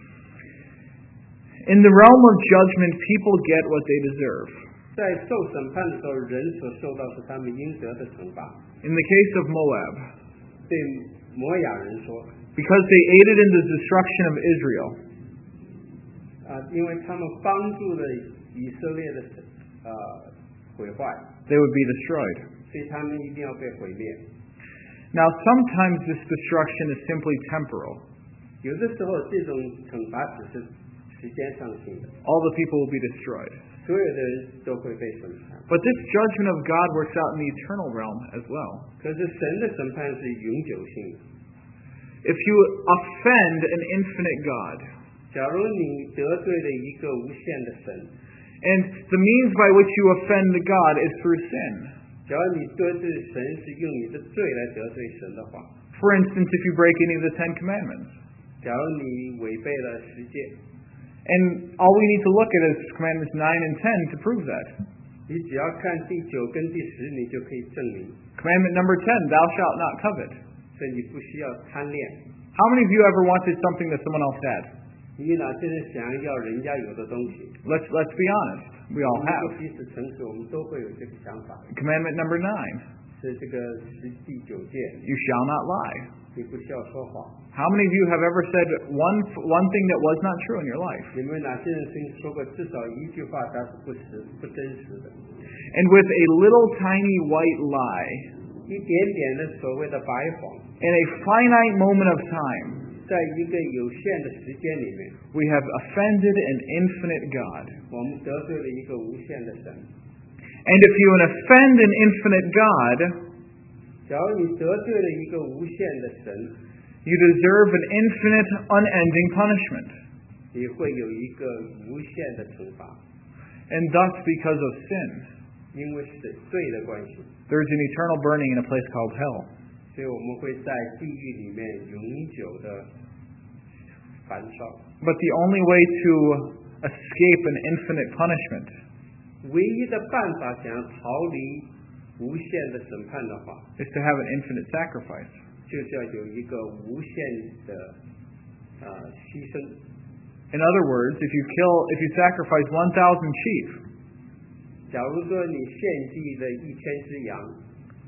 In the realm of judgment, people get what they deserve. 在受审判的时候，人所受到是他们应得的惩罚。 In the case of Moab, 对摩亚人说， because they aided in the destruction of Israel, 啊，因为他们帮助了以色列的呃毁坏， they would be destroyed. 所以他们一定要被毁灭。 Now, sometimes this destruction is simply temporal. 有的时候，这种惩罚只是时间上性的， All the people will be destroyed. 所有的人都会被审判。 But this judgment of God works out in the eternal realm as well. 可是神的审判是永久性的。 If you offend an infinite God, 假如你得罪了一个无限的神， and the means by which you offend God is through sin. 假如你得罪神是用你的罪来得罪神的话， For instance, if you break any of the Ten Commandments. 假如你违背了十诫， And all we need to look at is Commandments nine and ten to prove that. 你只要看第九跟第十，你就可以证明， Commandment number ten, thou shalt not covet. 所以你不需要贪恋。 How many of you ever wanted something that someone else had? 你哪些人想要人家有的东西？ Let's, let's be honest. We 我 all 们 have. 都彼此诚实，我们都会有这个想法。 Commandment number nine, 是这个十第九诫， you shall not lie. 你不需要说谎。 How many of you have ever said one, one thing that was not true in your life? 有没有哪些人曾经说过至少一句话它是不实、不真实的？ And with a little tiny white lie, 一点点的所谓的白谎， in a finite moment of time, 在一个有限的时间里面， we have offended an infinite God. 我们得罪了一个无限的神。 And if you offend an infinite God, 假如你得罪了一个无限的神， you deserve an infinite, unending punishment. 你会有一个无限的惩罚， And thus, because of sin, 因为是罪的关系， there's an eternal burning in a place called hell. 所以我们会在地狱里面永久的燃烧。 But the only way to escape an infinite punishment 唯一的办法，想要逃离无限的审判的话， is to have an infinite sacrifice. 就是要有一个无限的呃牺牲。 In other words, if you kill, if you sacrifice one thousand sheep, 假如说你献祭了一千只羊，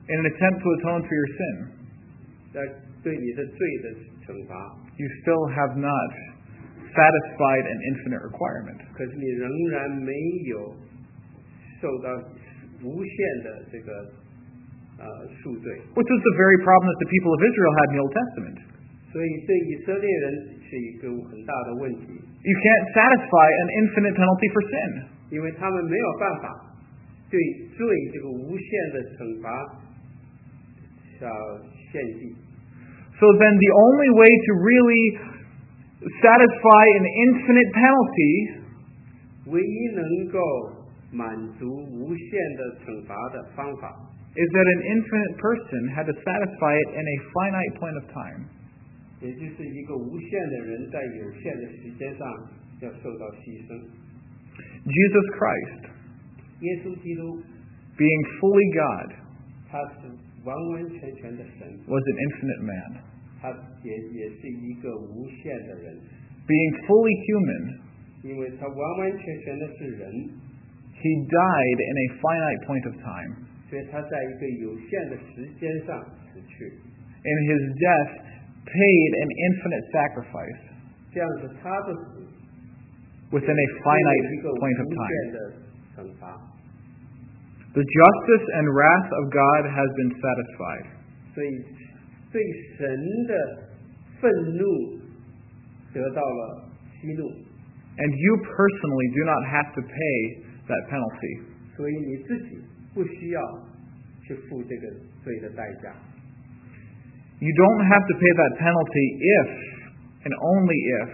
in an attempt to atone for your sin. 在对你的罪的惩罚， You still have not satisfied an infinite requirement. 可是你仍然没有受到无限的这个呃赎罪， Which was the very problem that the people of Israel had in the Old Testament. 所以对以色列人是一个很大的问题， You can't satisfy an infinite penalty for sin. 因为他们没有办法对罪这个无限的惩罚要献祭。 So then the only way to really satisfy an infinite penalty 唯一能够满足无限的惩罚的方法， is that an infinite person had to satisfy it in a finite point of time. 也就是一个无限的人在有限的时间上要受到牺牲。 Jesus Christ, 耶稣基督 being fully God, 他是完完全全的神， was an infinite man. 他也也是一个无限的人， Being fully human, 因为他完完全全的是人， he died in a finite point of time. 所以他在一个有限的时间上死去。 In his death, paid an infinite sacrifice 这样子，他的死 within a 一 finite 个无 point of 限 time. 的惩罚。 The justice and wrath of God has been satisfied. 所以对神的愤怒得到了息怒， And you personally do not have to pay that penalty. 所以你自己不需要去付这个罪的代价。 You don't have to pay that penalty if, and only if,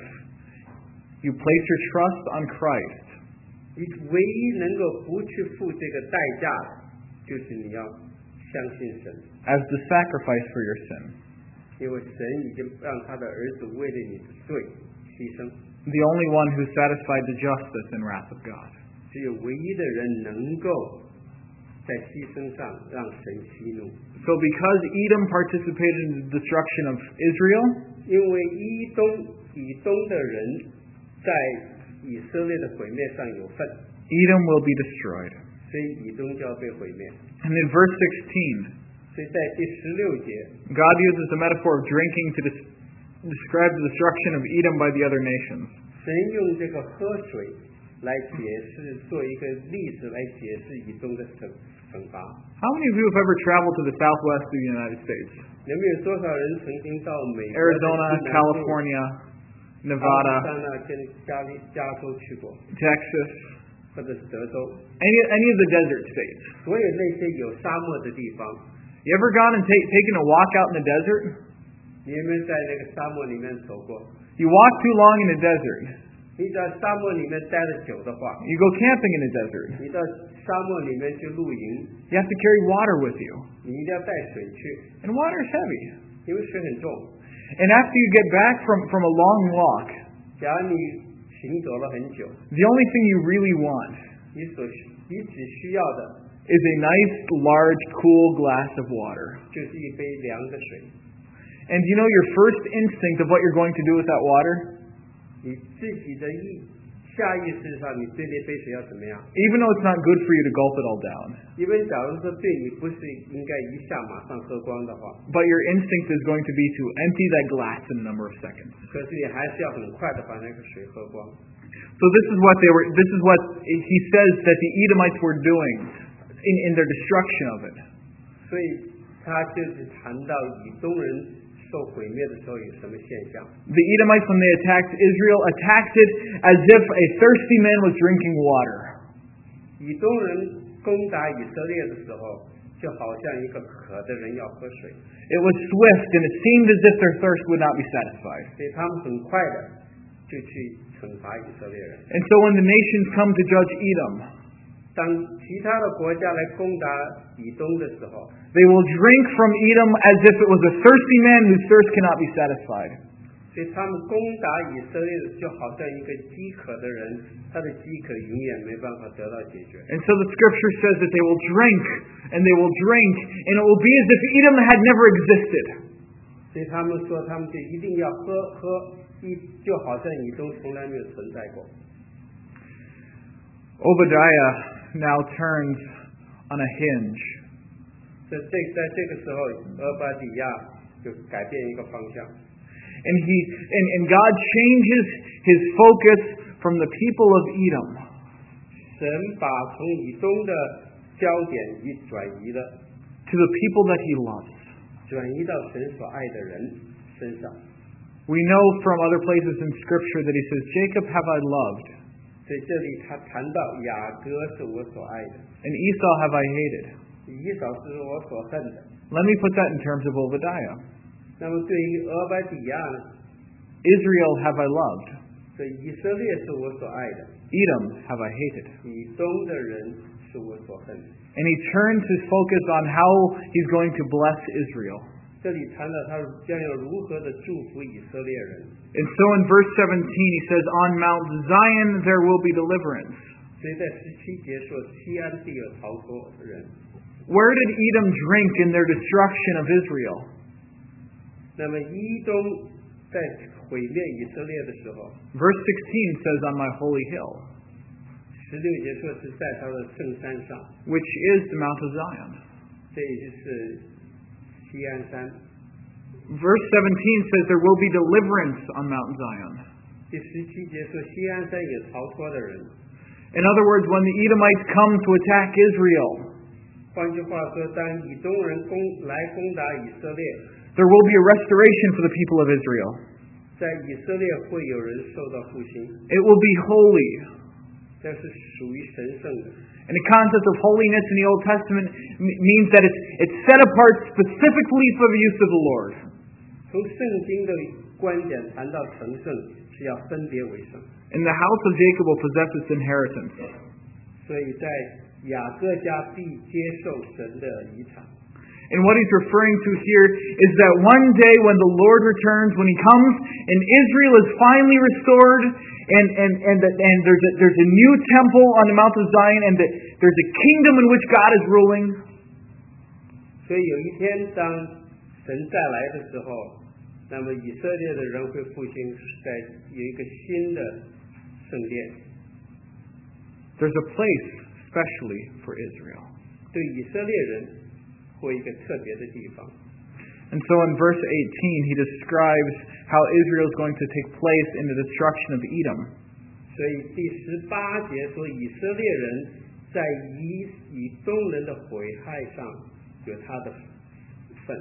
you place your trust on Christ 你唯一能够不去付这个代价的，就是你要相信神， as the sacrifice for your sin. 因为神已经让他的儿子为了你的罪牺牲。 The only one who satisfied the justice and wrath of God. 只有唯一的人能够在牺牲上让神息怒。 So because Edom participated in the destruction of Israel, 因为以东以东的人在以色列的毁灭上有份， Edom will be destroyed. 所以以东就要被毁灭。 And in verse sixteen, 所以在第十六节， God uses the metaphor of drinking to des- describe the destruction of Edom by the other nations. 神用这个喝水来解释，做一个例子来解释以东的惩惩罚。 How many of you have ever traveled to the southwest of the United States? 有没有多少人曾经到美国、 Arizona, California, 阿 Nevada, 拉斯加跟加利加州去过， Texas, 或者是德州， any, any of the desert states? 所有那些有沙漠的地方， You ever gone and ta- taken a walk out in the desert? 你有没有在那个沙漠里面走过？ You walk too long in the desert. 你在沙漠里面待得久的话， You go camping in the desert. 你到沙漠里面去露营， You have to carry water with you. 你一定要带水去， And water is heavy. 因为水很重。 And after you get back from, from a long walk, 假如你行走了很久， the only thing you really want 你所需你只需要的 is a nice, large, cool glass of water. 就是一杯凉的水。 And you know your first instinct of what you're going to do with that water? 你自己的意下意识上，你对那杯水要怎么样？ Even though it's not good for you to gulp it all down. 因为假如说对你不是应该一下马上喝光的话， But your instinct is going to be to empty that glass in a number of seconds. 可是你还是要很快的把那个水喝光。 So this is what they were, this is what he says that the Edomites were doing in, in their destruction of it. 所以他就是谈到以东人受毁灭的时候有什么现象？ The Edomites, when they attacked Israel, attacked it as if a thirsty man was drinking water. 以东人攻打以色列的时候，就好像一个渴的人要喝水， It was swift, and it seemed as if their thirst would not be satisfied. 所以他们很快的就去惩罚以色列人。 And so when the nations come to judge Edom, 当其他的国家来攻打以东的时候， they will drink from Edom as if it was a thirsty man whose thirst cannot be satisfied. 所以他们攻打以色列的就好像一个饥渴的人，他的饥渴永远没办法得到解决。 And so the scripture says that they will drink, and they will drink, and it will be as if Edom had never existed. 所以他们说，他们就一定要喝喝，一就好像以东从来没有存在过。 Obadiah now turns on a hinge. 所这这在这个时候，俄巴底亚就改变一个方向。 And he and, and God changes his focus from the people of Edom. 神把从以东的焦点移转移了 to the people that he loves. 转移到神所爱的人身上。 We know from other places in Scripture that he says, Jacob have I loved. 在这里他谈到雅各是我所爱的 And Esau have I hated. 以扫是我所恨的。 Let me put that in terms of Obadiah. 那么对于俄巴底亚呢， Israel have I loved. 这以色列是我所爱的， Edom have I hated. 以东的人是我所恨的。 And he turns his focus on how he's going to bless Israel. 这里谈到他将要如何的祝福以色列人。 And so in verse seventeen he says, On Mount Zion there will be deliverance. 所以在十七节说，西安必有逃脱人。 Where did Edom drink in their destruction of Israel? 那么以东在毁灭以色列的时候， Verse sixteen says, On my holy hill, 十六节说是在他的圣山上， which is the Mount of Zion. 这也就是西安山。 Verse seventeen says there will be deliverance on Mount Zion. 第十七节说西安山有逃脱的人。 In other words, when the Edomites come to attack Israel, 换句话说，当以东人攻来攻打以色列， there will be a restoration for the people of Israel. 在以色列会有人受到复兴， It will be holy. 这是属于神圣的。 And the concept of holiness in the Old Testament m- means that it's, it's set apart specifically for the use of the Lord. 从圣经的观点谈到成圣，是要分别为圣。 And the house of Jacob will possess its inheritance. 所以在雅各家必接受神的遗产。 And what he's referring to here is that one day when the Lord returns, when he comes and Israel is finally restored, and, and, and, that, and there's, a, there's a new temple on the Mount of Zion, and that there's a kingdom in which God is ruling. 所以有一天当神再来的时候，那么以色列的人会复兴，在有一个新的圣殿。 There's a place especially for Israel. 对以色列人或一个特别的地方。 And so in verse eighteen, he describes how Israel is going to take place in the destruction of Edom. 所以第十八节说，以色列人在以以东人的毁害上有他的份。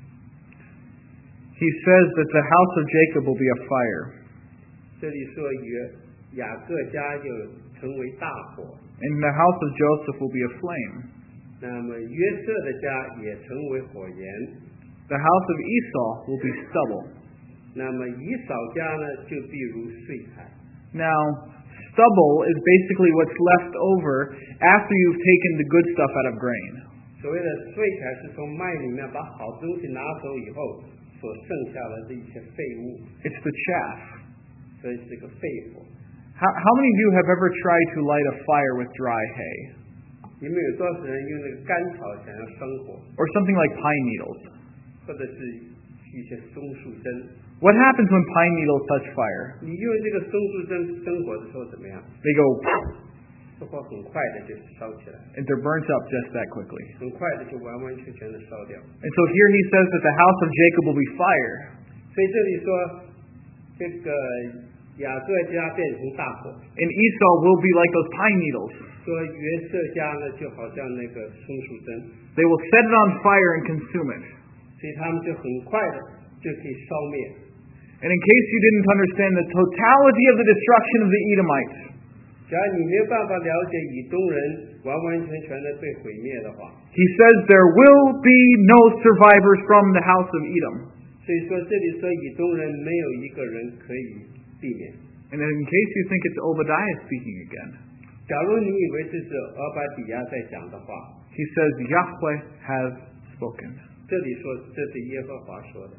He says that the house of Jacob will be a fire, 这里说约雅各家就成为大火， and the house of Joseph will be a flame. 那么约瑟的家也成为火焰， The house of Esau will be stubble. 那么以扫家呢就必如碎海。 Now, stubble is basically what's left over after you've taken the good stuff out of grain. 所谓的碎海是从麦里面把好东西拿走以后所剩下的这一些废物， It's the chaff. 所以是个废火。 How, how many of you have ever tried to light a fire with dry hay? 你们有多少人用那个干草想要生火， Or something like pine needles? 或者是一些松树针？ What happens when pine needles touch fire? 你用这个松树针生火的时候怎么样？ They go, 这火很快的就烧起来， and they're burnt up just that quickly. 很快的就完完全全的烧掉。 And so here he says that the house of Jacob will be fire. 所以这里说，这个雅各家变成大火， And Esau will be like those pine needles. 说约瑟家呢就好像那个松树针， They will set it on fire and consume it. 所以他们就很快的就可以烧灭。 And in case you didn't understand the totality of the destruction of the Edomites, 假如你没有办法了解以东人完完全全的被毁灭的话， he says there will be no survivors from the house of Edom. 所以说这里说以东人没有一个人可以避免。 And then in case you think it's Obadiah speaking again, 假如你以为这是俄巴底亚在讲的话， he says Yahweh has spoken. 这里说这是耶和华说的。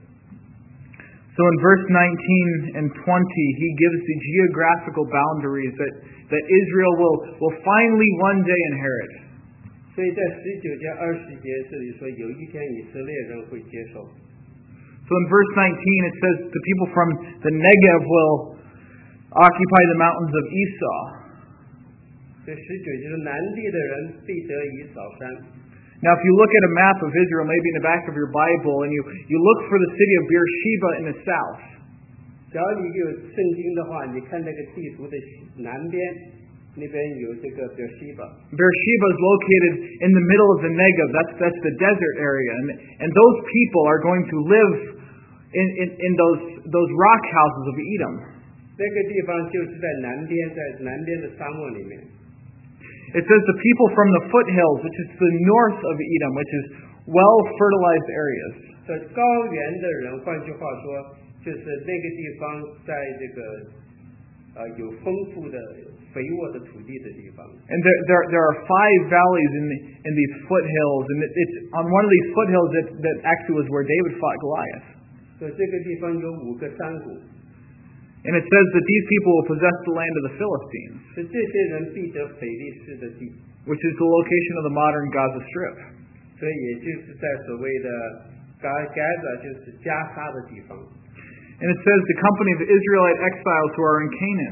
So in verse nineteen and twenty, he gives the geographical boundaries that, that Israel will, will finally one day inherit. 所以在十九节、二十节这里说，有一天以色列人会接受。 So in verse nineteen, it says the people from the Negev will occupy the mountains of Esau. 这十九就是南地的人必得以扫山。 Now, if you look at a map of Israel, maybe in the back of your Bible, and you, you look for the city of Beersheba in the south, 只要你有圣经的话，你看那个地图的南边，那边有这个 Beersheba。 Beersheba is located in the middle of the Negev. That's, that's the desert area. And, and those people are going to live in, in, in those, those rock houses of Edom. 那个地方就是在南边，在南边的沙漠里面。 It says the people from the foothills, which is the north of Edom, which is well-fertilized areas. 这高原的人，换句话说，就是那个地方在这个呃有丰富的肥沃的土地的地方。 And there, there, there are five valleys in, the, in these foothills, and it, it's on one of these foothills that, that actually was where David fought Goliath. 所以这个地方有五个山谷。 And it says that these people will possess the land of the Philistines, 是这些人必得腓力士的地， which is the location of the modern Gaza Strip. 所以也就是在所谓的嘎嘎子，就是加沙的地方。 And it says the company of Israelite exiles who are in Canaan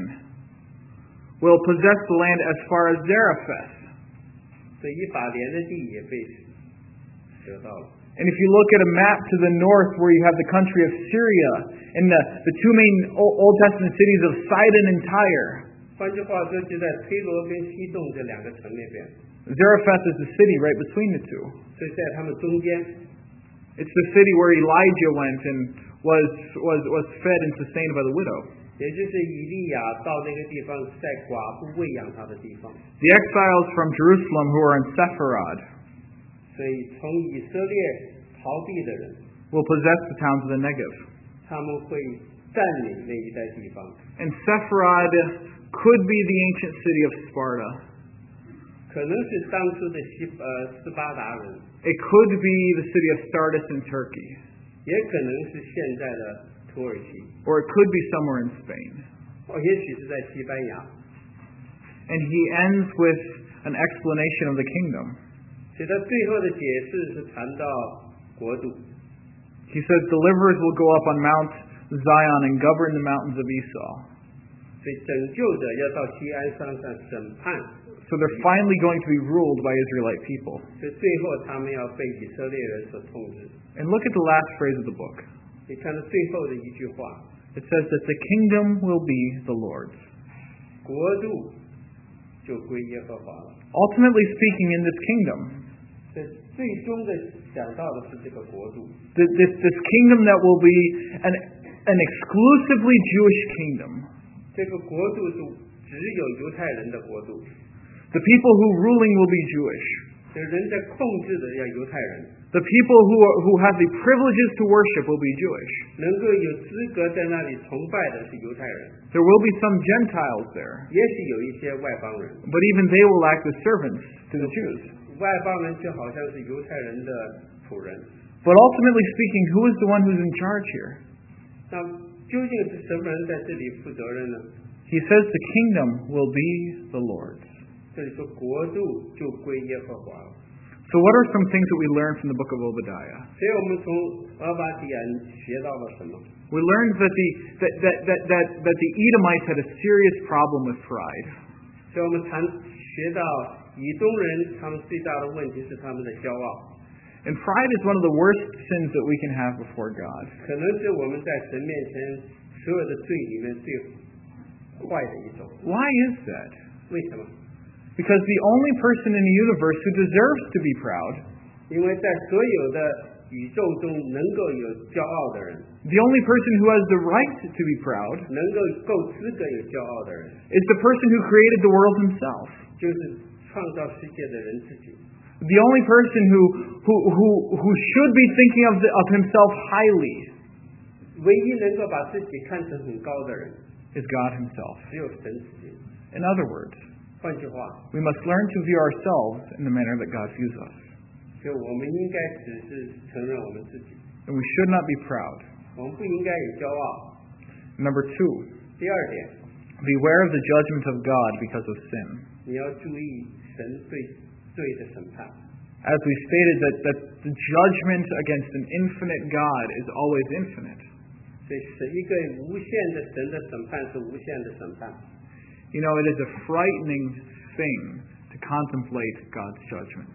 will possess the land as far as Zarephath. 所以以法莲的地也被得到了。 And if you look at a map to the north where you have the country of Syria and the, the two main Old Testament cities of Sidon and Tyre, 换句话说，就在推罗跟西洞这两个城那边， Zarephath is the city right between the two. 所以在他们中间， It's the city where Elijah went and was, was, was fed and sustained by the widow. 也就是以利亚到那个地方，在寡妇喂养他的地方。 The exiles from Jerusalem who are in Sepharad 所以从以色列逃避的人， will possess the towns of the Negev. 他们会占领那一带地方。 And Sepharad could be the ancient city of Sparta. 可能是当初的西呃斯巴达人， It could be the city of Sardis in Turkey. 也可能是现在的土耳其， Or it could be somewhere in Spain. 哦，也许是在西班牙。 And he ends with an explanation of the kingdom. 所以他最后的解释是谈到国度。 He says, deliverers will go up on Mount Zion and govern the mountains of Esau. 所以拯救者要到西安山上审判， So they're finally going to be ruled by Israelite people. 所以最后他们要被以色列人所统治。 And look at the last phrase of the book. 你看到最后的一句话， It says that the kingdom will be the Lord's. 国度就归耶和华了。 Ultimately speaking, in this kingdom, 这最终的讲到的是这个国度， th- this, this kingdom that will be an, an exclusively Jewish kingdom. 这个国度是只有犹太人的国度， The people who ruling will be Jewish. 这人在控制的要犹太人， The people who, are, who have the privileges to worship will be Jewish. 能够有资格在那里崇拜的是犹太人， There will be some Gentiles there, 也许有一些外邦人， but even they will act as servants to the Jews. 外邦人就好像是犹太人的仆人。 But ultimately speaking, who is the one who's in charge here? 那究竟是什么人在这里负责任呢？ He says the kingdom will be the Lord's. 这里说国度就归耶和华了。 So what are some things that we learn from the book of Obadiah? 所以我们从俄巴底亚学到了什么？ We learned that the, that, that, that, that, that the Edomites had a serious problem with pride. 所以我们谈学到以东人他们最大的问题是他们的骄傲， And pride is one of the worst sins that we can have before God. 可能是我们在神面前所有的罪里面最坏的一种。 Why is that? 为什么？ Because the only person in the universe who deserves to be proud, 因为在所有的宇宙中能够有骄傲的人， the only person who has the right to be proud, 能够够资格有骄傲的人， is the person who created the world himself. 就是创造世界的人自己。 The only person who, who, who, who should be thinking of, the, of himself highly 唯一能够把自己看成很高的人， is God himself. 只有神自己。 In other words, 换句话， we must learn to view ourselves in the manner that God views us. 就我们应该只是承认我们自己， And we should not be proud. 我们不应该有骄傲。 Number two, 第二点， beware of the judgment of God because of sin. 你要注意神对罪的审判。 As we stated, that, that the judgment against an infinite God is always infinite. 所以是一个无限的神的审判是无限的审判。 You know, it is a frightening thing to contemplate God's judgment.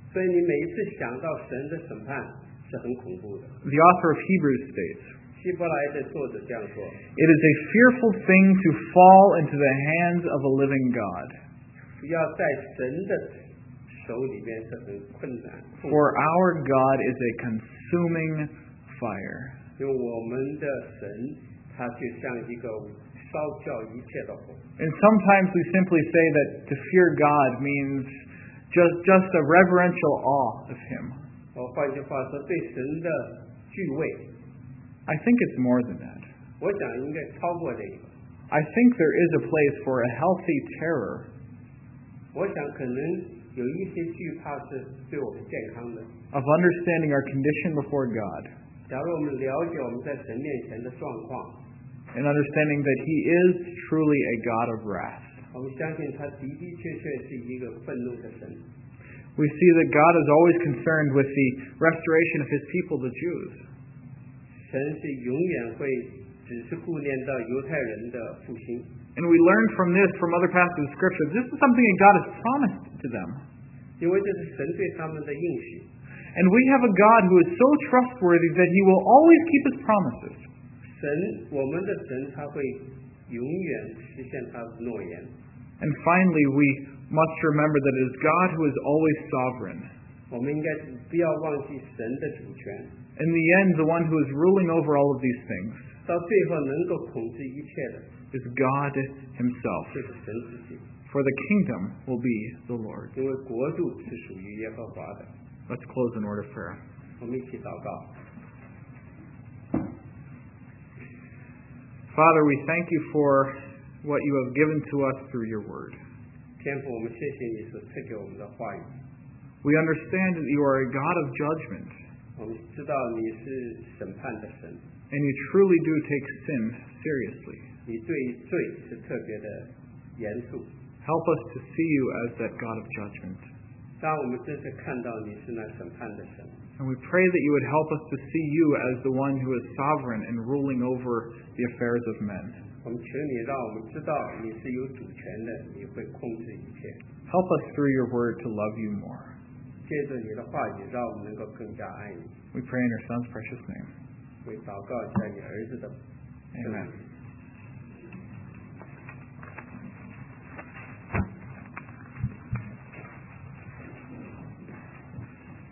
所以你每一次想到神的审判是很恐怖的。 The author of Hebrews states, 希伯来的作者这样说： "It is a fearful thing to fall into the hands of a living God. 要在神的手里面是很困难， For our God is a consuming fire." 因为我们的神他就像一个烧焦一切的火。 And sometimes we simply say that to fear God means just, just a reverential awe of Him. 哦，换句话说，对神的惧畏， I think it's more than that. 我想应该超过这个。 I think there is a place for a healthy terror 我想可能有一些惧怕是对我们健康的。 of understanding our condition before God 假如我们了解我们在神面前的状况， and understanding that He is truly a God of wrath. 我们相信他的的确确是一个愤怒的神。 We see that God is always concerned with the restoration of His people, the Jews. 神是永远会只是顾念到犹太人的复兴。 And we learn from this, from other passages of Scripture, this is something that God has promised to them. 因为这是神对他们的应许。 And we have a God who is so trustworthy that He will always keep His promises. 神，我们的神他会永远实现他的诺言。 And finally, we must remember that it is God who is always sovereign. 我们应该不要忘记神的主权。 In the end, the one who is ruling over all of these things 到最后能够统治一切的 is God Himself. 就是神自己， For the kingdom will be the Lord. 因为国度是属于耶和华的。 Let's close in word of prayer. 我们一起祷告。 Father, we thank you for what you have given to us through your word. 天父，我们谢谢你所赐给我们的话语。 We understand that you are a God of judgment, 我们知道你是审判的神， and you truly do take sin seriously. 你对罪是特别的严肃。 Help us to see you as that God of judgment. 当我们真是看到你是那审判的神， And we pray that you would help us to see you as the one who is sovereign and ruling over the affairs of men. 我们求你让我们知道你是有主权的，你会控制一切。 Help us through your word to love you more. 借着你的话语，让我们能够更加爱你。 We pray in your Son's precious name. 为祷告在你儿子的圣名。 Amen.